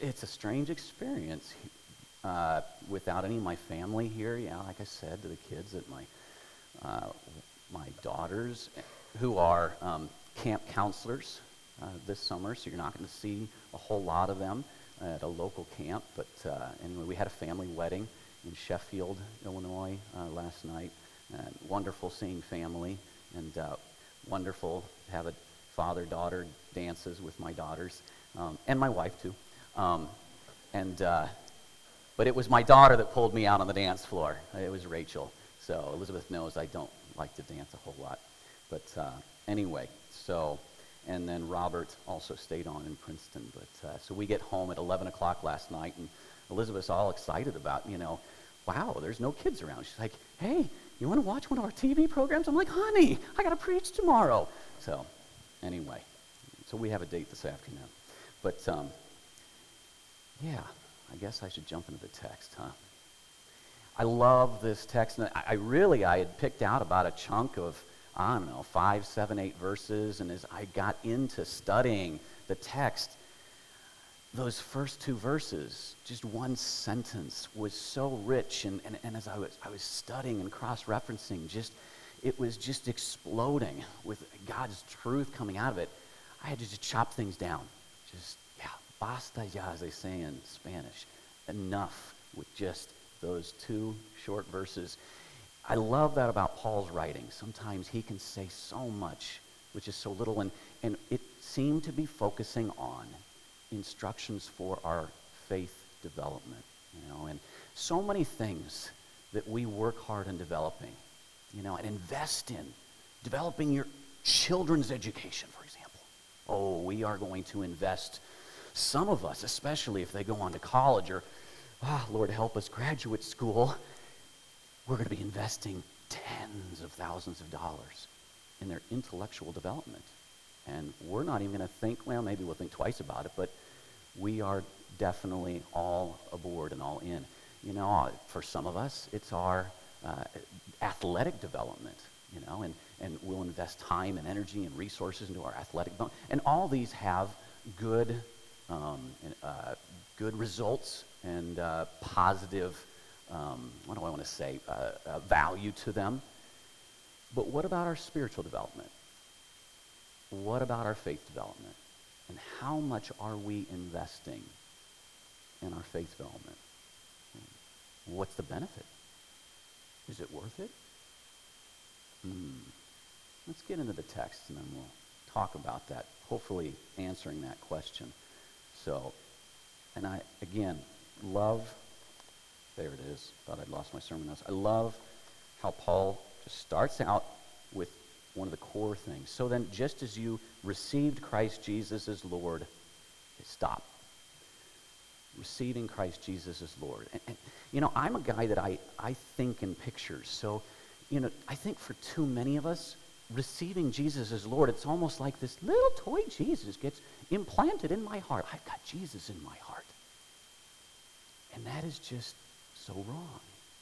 it's a strange experience without any of my family here. Yeah, like I said to the kids, that my daughters, who are camp counselors this summer, so you're not going to see a whole lot of them at a local camp. But anyway, we had a family wedding in Sheffield, Illinois last night. Wonderful seeing family, and wonderful to have a father-daughter dances with my daughters, and my wife too. But it was my daughter that pulled me out on the dance floor. It was Rachel. So Elizabeth knows I don't like to dance a whole lot. But anyway, and then Robert also stayed on in Princeton. But so we get home at 11 o'clock last night, and Elizabeth's all excited about, wow, there's no kids around. She's like, hey, you want to watch one of our TV programs? I'm like, honey, I got to preach tomorrow. So anyway, so we have a date this afternoon. But yeah, I guess I should jump into the text, huh? I love this text. And I had picked out about a chunk of, 5, 7, 8 verses. And as I got into studying the text, those first 2 verses, just one sentence, was so rich. And as I was studying and cross-referencing, it was just exploding with God's truth coming out of it. I had to just chop things down. Basta ya, as they say in Spanish. Enough with just those 2 short verses. I love that about Paul's writing. Sometimes he can say so much, which is so little, and it seemed to be focusing on instructions for our faith development, and so many things that we work hard in developing, and invest in. Developing your children's education, for example. Oh, we are going to invest, some of us, especially if they go on to college or, Lord help us, graduate school, we're going to be investing tens of thousands of dollars in their intellectual development. And we're not even going to think, well, maybe we'll think twice about it, but we are definitely all aboard and all in. For some of us, it's our athletic development, and we'll invest time and energy and resources into our athletic development. And all these have good results and positive, value to them. But what about our spiritual development? What about our faith development? And how much are we investing in our faith development? What's the benefit? Is it worth it? Let's get into the text, and then we'll talk about that, hopefully answering that question. So, and I, again, love, there it is, thought I'd lost my sermon notes. I love how Paul just starts out with one of the core things. So then, just as you received Christ Jesus as Lord, stop. Receiving Christ Jesus as Lord. And I'm a guy that I think in pictures. So, I think for too many of us, receiving Jesus as Lord, it's almost like this little toy Jesus gets implanted in my heart. I've got Jesus in my heart. And that is just so wrong.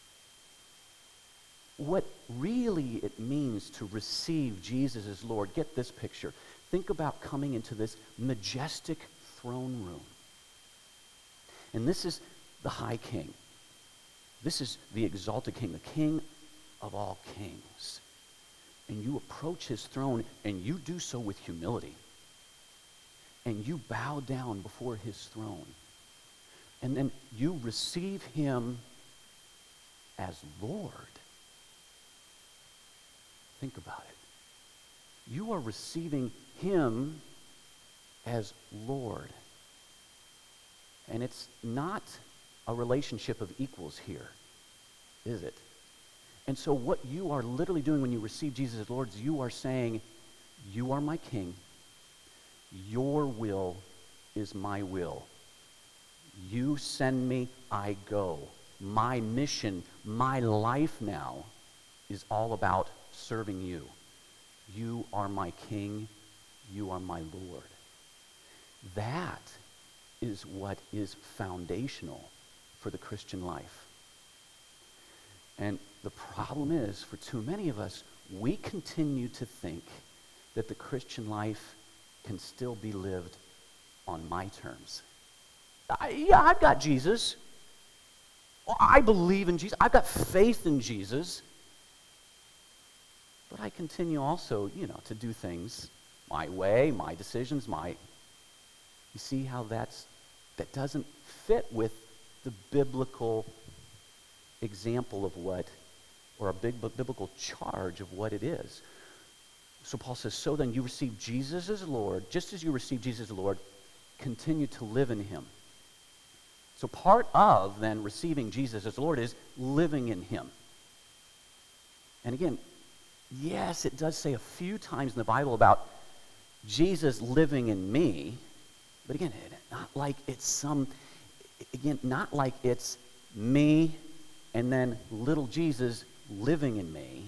What really it means to receive Jesus as Lord, get this picture. Think about coming into this majestic throne room. And this is the high king. This is the exalted king, the king of all kings. And you approach his throne, and you do so with humility. And you bow down before his throne. And then you receive him as Lord. Think about it. You are receiving him as Lord. And it's not a relationship of equals here, is it? And so what you are literally doing when you receive Jesus as Lord is you are saying, you are my king. Your will is my will. You send me, I go. My mission, my life now is all about serving you. You are my king. You are my Lord. That is what is foundational for the Christian life. And the problem is, for too many of us, we continue to think that the Christian life can still be lived on my terms. Yeah, I've got Jesus. I believe in Jesus. I've got faith in Jesus. But I continue also, to do things my way, my decisions, You see how that doesn't fit with the biblical example of what, or a biblical charge of what it is. So Paul says, so then you receive Jesus as Lord, just as you receive Jesus as Lord, continue to live in him. So part of then receiving Jesus as Lord is living in him. And again, yes, it does say a few times in the Bible about Jesus living in me, but again, not like it's not like it's me and then little Jesus living in me.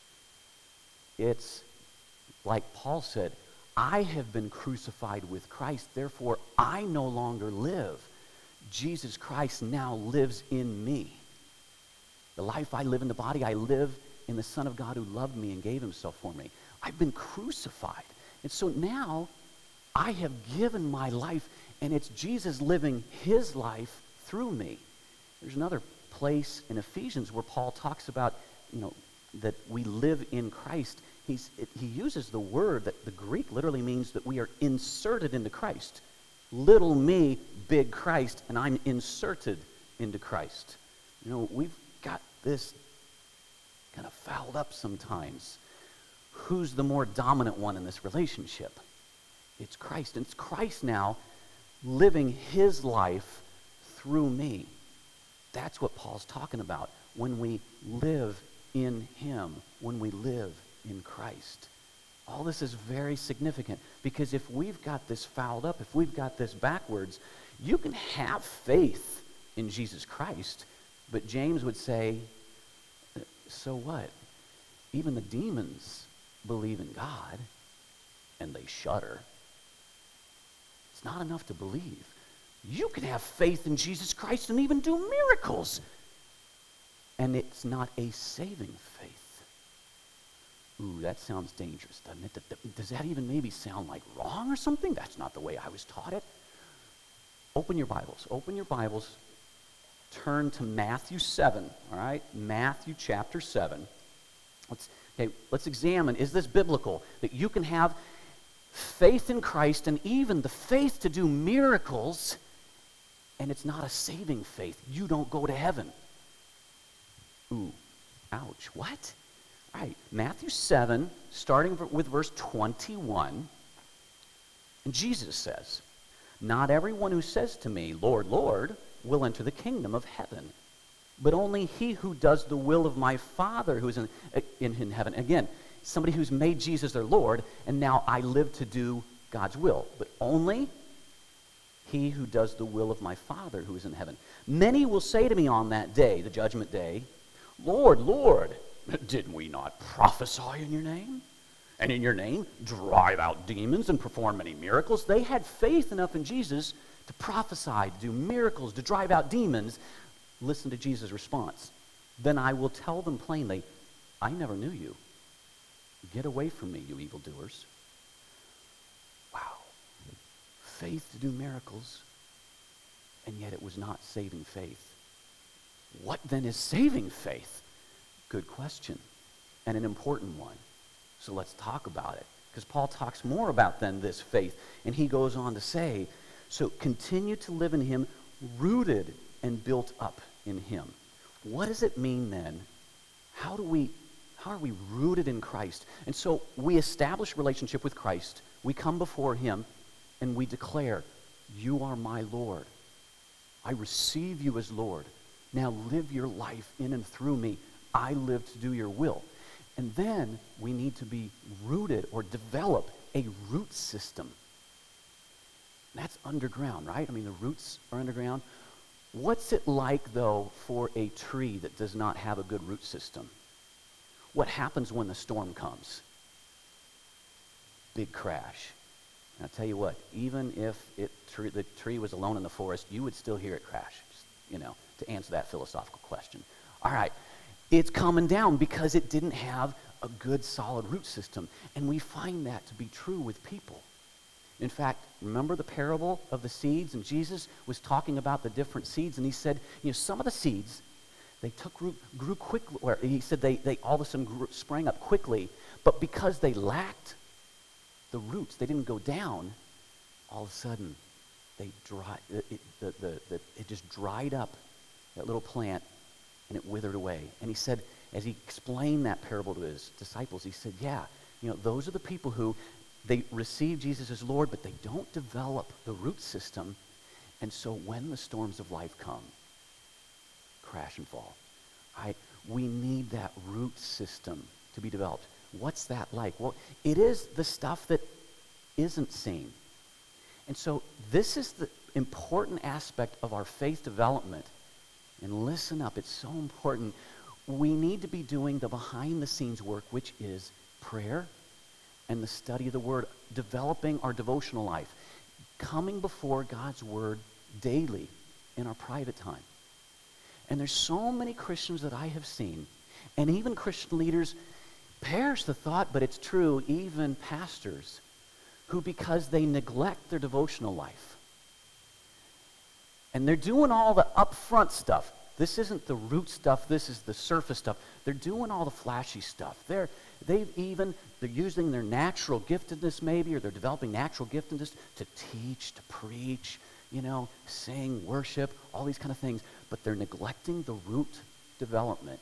It's like Paul said, I have been crucified with Christ, therefore I no longer live. Jesus Christ now lives in me. The life I live in the body, I live in the Son of God who loved me and gave himself for me. I've been crucified. And so now I have given my life, and it's Jesus living his life through me. There's another place in Ephesians where Paul talks about, that we live in Christ. He uses the word that the Greek literally means that we are inserted into Christ. Little me, big Christ, and I'm inserted into Christ. We've got this kind of fouled up sometimes. Who's the more dominant one in this relationship? It's Christ. And it's Christ now living his life through me. That's what Paul's talking about when we live in him, when we live in Christ. All this is very significant because if we've got this fouled up, if we've got this backwards, you can have faith in Jesus Christ, but James would say, so what? Even the demons believe in God, and they shudder. It's not enough to believe. You can have faith in Jesus Christ and even do miracles, and it's not a saving faith. Ooh, that sounds dangerous, doesn't it? Does that even maybe sound like wrong or something? That's not the way I was taught it. Open your Bibles. Turn to Matthew 7, all right? Matthew chapter 7. Let's examine, is this biblical? That you can have faith in Christ and even the faith to do miracles, and it's not a saving faith. You don't go to heaven. Ooh, ouch, what? All right, Matthew 7, starting with verse 21, and Jesus says, "Not everyone who says to me, 'Lord, Lord,' will enter the kingdom of heaven, but only he who does the will of my Father who is in heaven." Again, somebody who's made Jesus their Lord, and now I live to do God's will. But only he who does the will of my Father who is in heaven. Many will say to me on that day, the judgment day, "Lord, Lord, didn't we not prophesy in your name? And in your name drive out demons and perform many miracles?" They had faith enough in Jesus to prophesy, to do miracles, to drive out demons. Listen to Jesus' response. "Then I will tell them plainly, I never knew you. Get away from me, you evildoers." Wow. Faith to do miracles, and yet it was not saving faith. What then is saving faith? Good question, and an important one. So let's talk about it, because Paul talks more about then this faith, and he goes on to say, so continue to live in him, rooted and built up in him. What does it mean then? How are we rooted in Christ? And so we establish relationship with Christ. We come before him and we declare, "You are my Lord. I receive you as Lord. Now live your life in and through me. I live to do your will." And then we need to be rooted or develop a root system. That's underground, right? I mean, the roots are underground. What's it like, though, for a tree that does not have a good root system? What happens when the storm comes? Big crash. And I'll tell you what, even if the tree was alone in the forest, you would still hear it crash, to answer that philosophical question. All right, it's coming down because it didn't have a good, solid root system. And we find that to be true with people. In fact, remember the parable of the seeds? And Jesus was talking about the different seeds, and he said, some of the seeds, they took root, grew quickly, or he said they all of a sudden sprang up quickly, but because they lacked the roots, they didn't go down, all of a sudden, it just dried up, that little plant, and it withered away. And he said, as he explained that parable to his disciples, he said, those are the people who, they receive Jesus as Lord, but they don't develop the root system. And so when the storms of life come, crash and fall. We need that root system to be developed. What's that like? Well, it is the stuff that isn't seen. And so this is the important aspect of our faith development. And listen up, it's so important. We need to be doing the behind-the-scenes work, which is prayer and the study of the Word, developing our devotional life, coming before God's Word daily in our private time. And there's so many Christians that I have seen, and even Christian leaders, perish the thought, but it's true, even pastors, who because they neglect their devotional life, and they're doing all the upfront stuff. This isn't the root stuff, this is the surface stuff. They're doing all the flashy stuff. They're using their natural giftedness maybe, or they're developing natural giftedness to teach, to preach, sing, worship, all these kind of things. But they're neglecting the root development.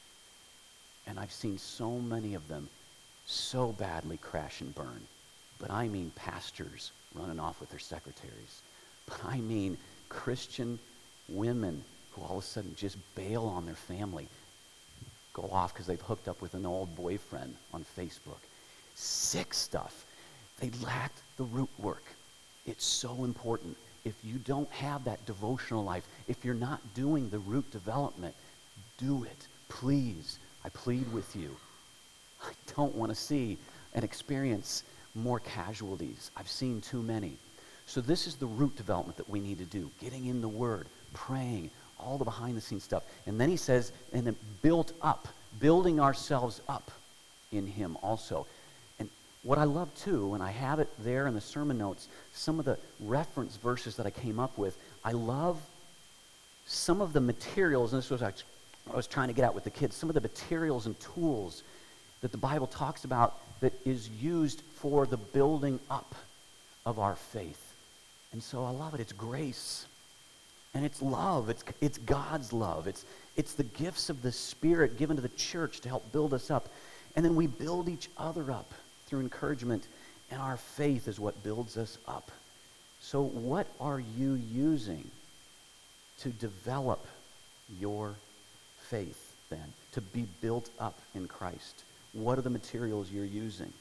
And I've seen so many of them so badly crash and burn. But I mean pastors running off with their secretaries. But I mean Christian women who all of a sudden just bail on their family, go off because they've hooked up with an old boyfriend on Facebook. Sick stuff. They lacked the root work. It's so important. If you don't have that devotional life, if you're not doing the root development, do it. Please. I plead with you. I don't want to see and experience more casualties. I've seen too many. So this is the root development that we need to do. Getting in the Word, praying, all the behind-the-scenes stuff. And then he says, and then built up, building ourselves up in Him also. And what I love too, and I have it there in the sermon notes, some of the reference verses that I came up with, I love some of the materials, and this was I was trying to get out with the kids, some of the materials and tools that the Bible talks about that is used for the building up of our faith. And so I love it. It's grace. And it's love. It's God's love. It's the gifts of the Spirit given to the church to help build us up. And then we build each other up through encouragement. And our faith is what builds us up. So what are you using to develop your faith then? To be built up in Christ? What are the materials you're using?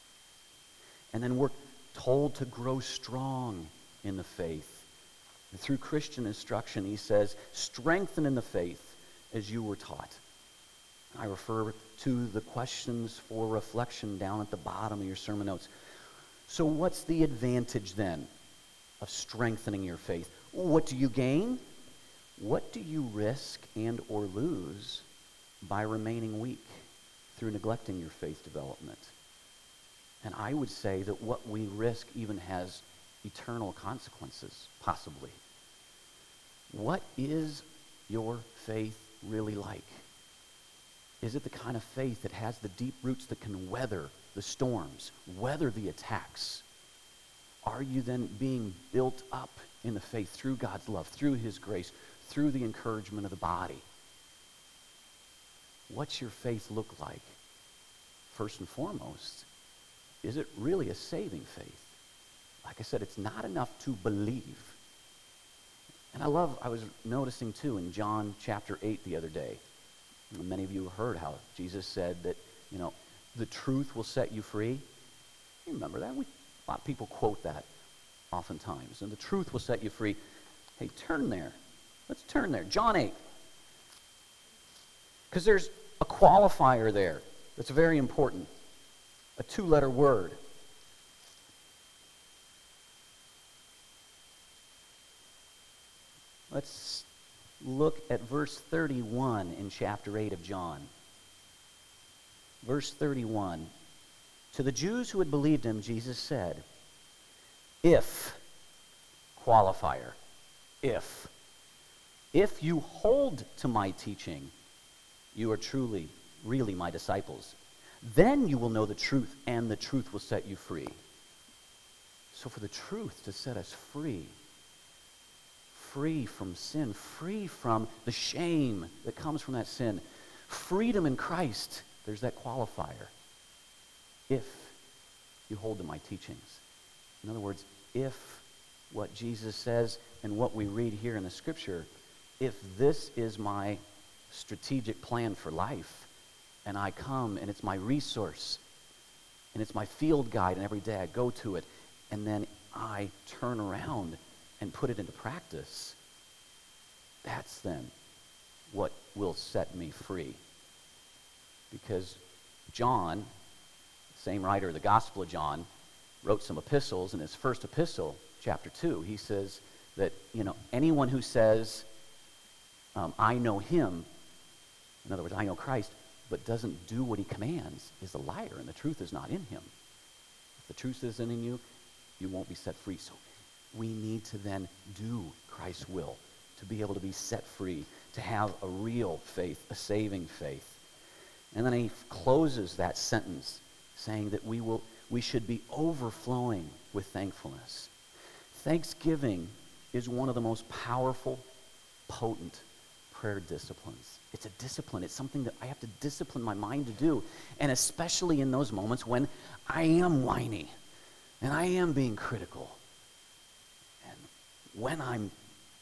And then we're told to grow strong in the faith. And through Christian instruction, he says, strengthen in the faith as you were taught. I refer to the questions for reflection down at the bottom of your sermon notes. So what's the advantage then of strengthening your faith? What do you gain? What do you risk and or lose by remaining weak through neglecting your faith development? And I would say that what we risk even has eternal consequences, possibly. What is your faith really like? Is it the kind of faith that has the deep roots that can weather the storms, weather the attacks? Are you then being built up in the faith through God's love, through His grace, through the encouragement of the body? What's your faith look like? First and foremost, is it really a saving faith? Like I said, it's not enough to believe. And I was noticing too in John chapter 8 the other day, many of you have heard how Jesus said that, the truth will set you free. You remember that? A lot of people quote that oftentimes. And the truth will set you free. Hey, turn there. Let's turn there. John 8. Because there's a qualifier there that's very important. A 2-letter word. Let's look at verse 31 in chapter 8 of John. Verse 31. To the Jews who had believed him, Jesus said, If, qualifier, if you hold to my teaching, you are truly, really my disciples. Then you will know the truth, and the truth will set you free. So for the truth to set us free from sin, free from the shame that comes from that sin, freedom in Christ, there's that qualifier. If you hold to my teachings. In other words, if what Jesus says and what we read here in the scripture, if this is my strategic plan for life, and I come and it's my resource, and it's my field guide, and every day I go to it, and then I turn around and put it into practice, that's then what will set me free. Because John, same writer of the Gospel of John, wrote some epistles. In his first epistle, chapter 2, he says that, anyone who says, I know him, in other words, I know Christ, but doesn't do what he commands, is a liar, and the truth is not in him. If the truth isn't in you, you won't be set free. So we need to then do Christ's will to be able to be set free, to have a real faith, a saving faith. And then he closes that sentence saying that we should be overflowing with thankfulness. Thanksgiving is one of the most powerful, potent prayer disciplines. It's a discipline. It's something that I have to discipline my mind to do. And especially in those moments when I am whiny and I am being critical. And when I'm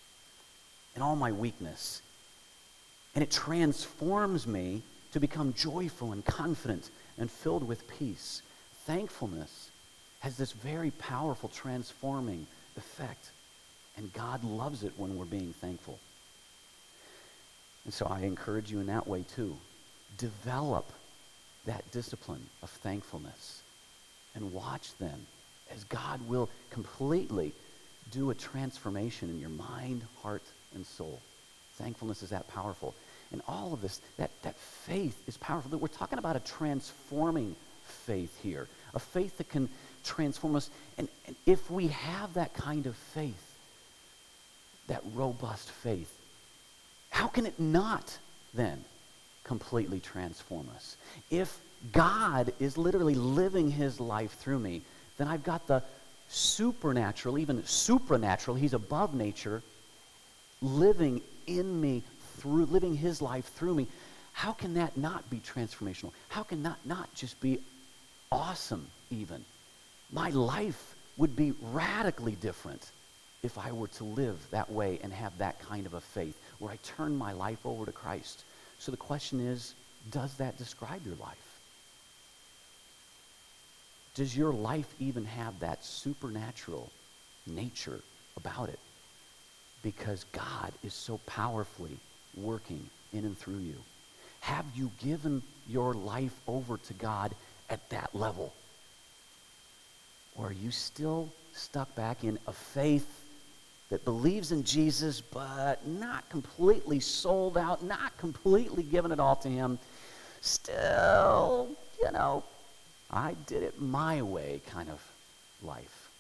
in all my weakness. And it transforms me to become joyful and confident and filled with peace. Thankfulness has this very powerful transforming effect. And God loves it when we're being thankful. And so I encourage you in that way too. Develop that discipline of thankfulness. And watch then as God will completely do a transformation in your mind, heart, and soul. Thankfulness is that powerful. And all of this, that faith is powerful. We're talking about a transforming faith here. A faith that can transform us. And if we have that kind of faith, that robust faith, how can it not then completely transform us? If God is literally living his life through me, then I've got the supernatural, even supranatural, he's above nature, living in me, through living his life through me. How can that not be transformational? How can that not just be awesome even? My life would be radically different if I were to live that way and have that kind of a faith where I turn my life over to Christ. So the question is, does that describe your life? Does your life even have that supernatural nature about it? Because God is so powerfully working in and through you. Have you given your life over to God at that level? Or are you still stuck back in a faith that believes in Jesus, but not completely sold out, not completely given it all to him? Still, I did it my way kind of life.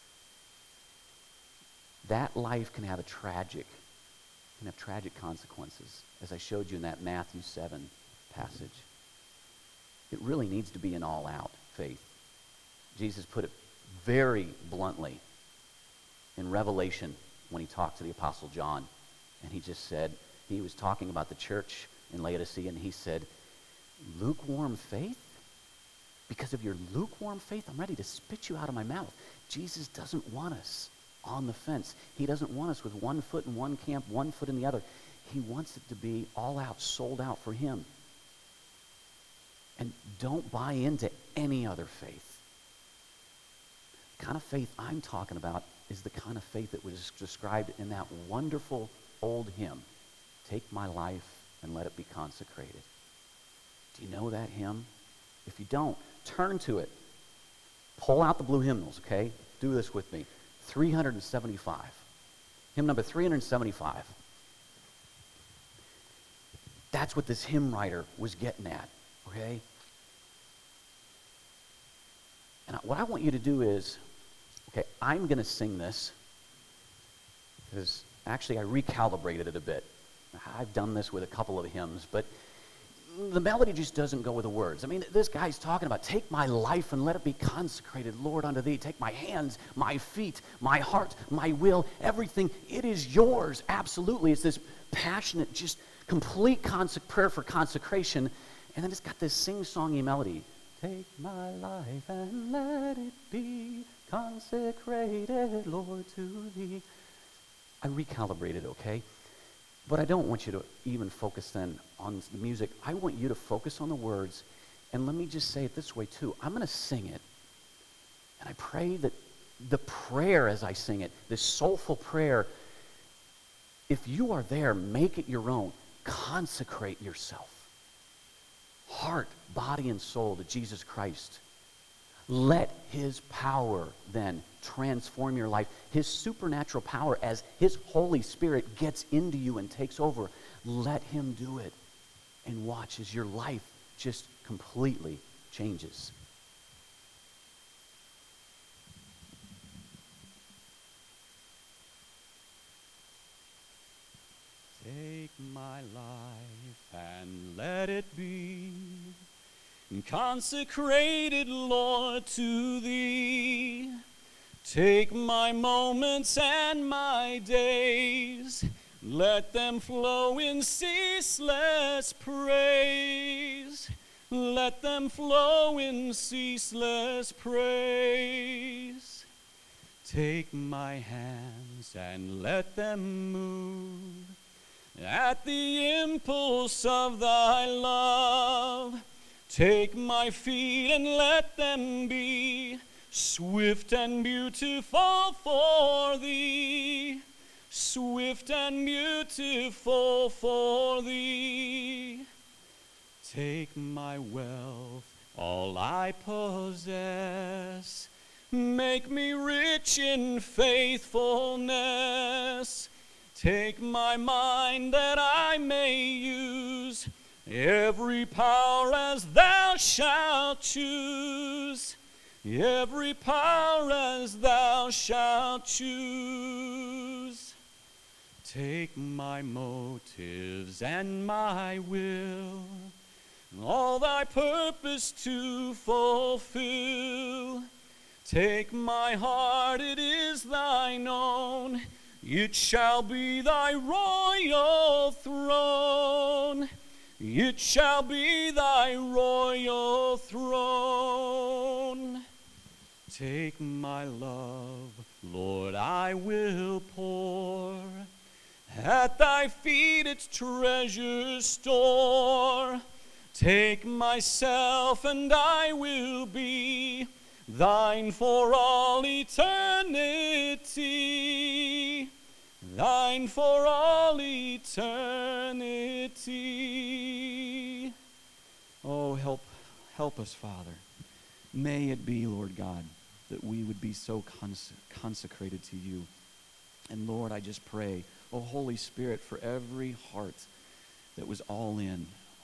That life can have tragic consequences, as I showed you in that Matthew 7 passage. It really needs to be an all-out faith. Jesus put it very bluntly in Revelation when he talked to the Apostle John. And he just said, he was talking about the church in Laodicea, and he said, lukewarm faith? Because of your lukewarm faith, I'm ready to spit you out of my mouth. Jesus doesn't want us on the fence. He doesn't want us with one foot in one camp, one foot in the other. He wants it to be all out, sold out for him. And don't buy into any other faith. The kind of faith I'm talking about is the kind of faith that was described in that wonderful old hymn, Take My Life and Let It Be Consecrated. Do you know that hymn? If you don't, turn to it. Pull out the blue hymnals, okay? Do this with me. 375. Hymn number 375. That's what this hymn writer was getting at, okay? And what I want you to do is, Okay, I'm going to sing this because actually I recalibrated it a bit. I've done this with a couple of hymns, but the melody just doesn't go with the words. I mean, this guy's talking about, take my life and let it be consecrated, Lord, unto thee. Take my hands, my feet, my heart, my will, everything. It is yours, absolutely. It's this passionate, just complete prayer for consecration. And then it's got this sing-songy melody. Take my life and let it be consecrated, Lord, to thee. I recalibrated, okay? But I don't want you to even focus then on the music. I want you to focus on the words. And let me just say it this way too. I'm going to sing it. And I pray that the prayer as I sing it, this soulful prayer, if you are there, make it your own. Consecrate yourself. Heart, body, and soul to Jesus Christ. Let his power then transform your life. His supernatural power as his Holy Spirit gets into you and takes over. Let him do it. And watch as your life just completely changes. Take my life and let it be consecrated, Lord, to thee. Take my moments and my days, let them flow in ceaseless praise. Let them flow in ceaseless praise. Take my hands and let them move at the impulse of thy love. Take my feet and let them be swift and beautiful for thee. Swift and beautiful for thee. Take my wealth, all I possess. Make me rich in faithfulness. Take my mind that I may use every power as thou shalt choose. Every power as thou shalt choose. Take my motives and my will, all thy purpose to fulfill. Take my heart, it is thine own. It shall be thy royal throne. It shall be thy royal throne. Take my love, Lord, I will pour at thy feet its treasure store. Take myself and I will be thine for all eternity. Thine for all eternity. Oh, help us, Father. May it be, Lord God, that we would be so consecrated to you. And Lord, I just pray, oh Holy Spirit, for every heart that was all in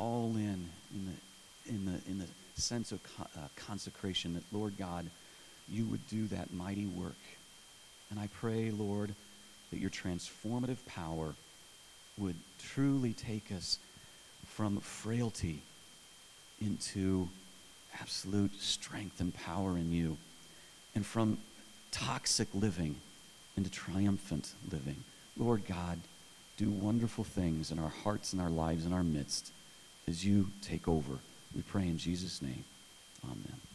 the sense of consecration, that Lord God, you would do that mighty work. And I pray, Lord, that your transformative power would truly take us from frailty into absolute strength and power in you, and from toxic living into triumphant living. Lord God, do wonderful things in our hearts and our lives in our midst as you take over. We pray in Jesus' name. Amen.